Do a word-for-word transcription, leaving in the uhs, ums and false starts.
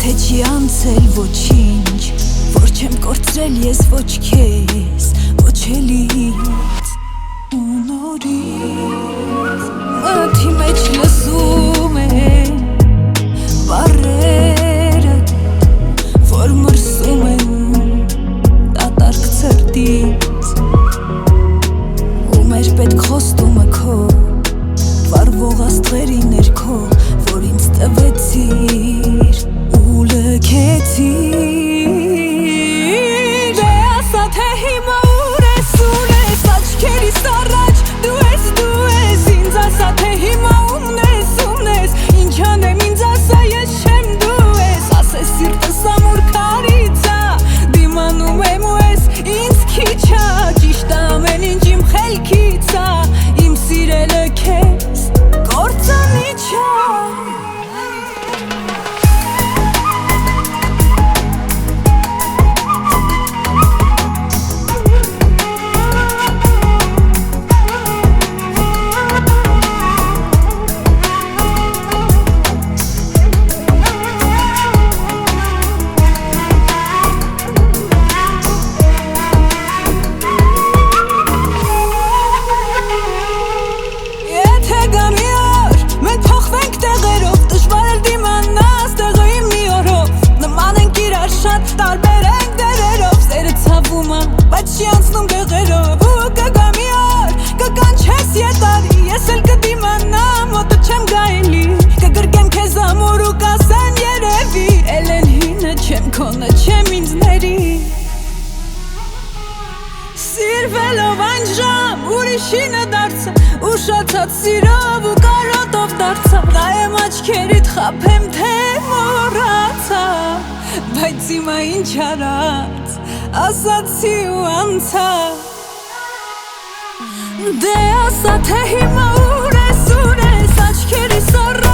Թե չի անցել ոչինչ, որ չեմ կորցրել ես ոչ քեզ, ոչ էլից ու նորից մթի մեջ լսում եմ բառերը, որ մրսում են դատարկ ցրտից ու մեր պետք խոստումը քո վառվող աստղերի ներքո, որ ինձ տվեցիր ու լքեցիր Դե ասա թե հիմա ուր ես, ուր ես աչքերիս առաջ դու ես, դու ես ինձ ասա թե հիմա ումն ես, ումն ես ինչ անեմ ինձ ասա ես չեմ դու ես ասես սիրտս ամուր քարից ա դիմանում եմ ու ես ինձ քիչ ա ճիշտ ամեն ինչ իմ խելքից ա իմ սիրելը քեզ կործանիչ ա Տարբեր ենք դերերով, սերը ցավում ա, բայց չի անցնում դեղերով ու կգա մի օր, կկանչես ետարի, ես էլ կդիմանամ, մոտը չեմ գայելի կգրկեմ քեզ ամուր ու կասեն երևի էլ են հինը չեմ քոնը, չեմ ինձների Սիրվելով այն ժամ, ուրիշինը դարձա ուշացած սիրով ու կարոտով դարձա նայեմ աչքերիդ խաբեմ թե մոռացա Բայց հիմա ինչ արած, ասացի ու անցա Դե ասա թե հիմա ուր ես, ուր ես, աչքերիս առ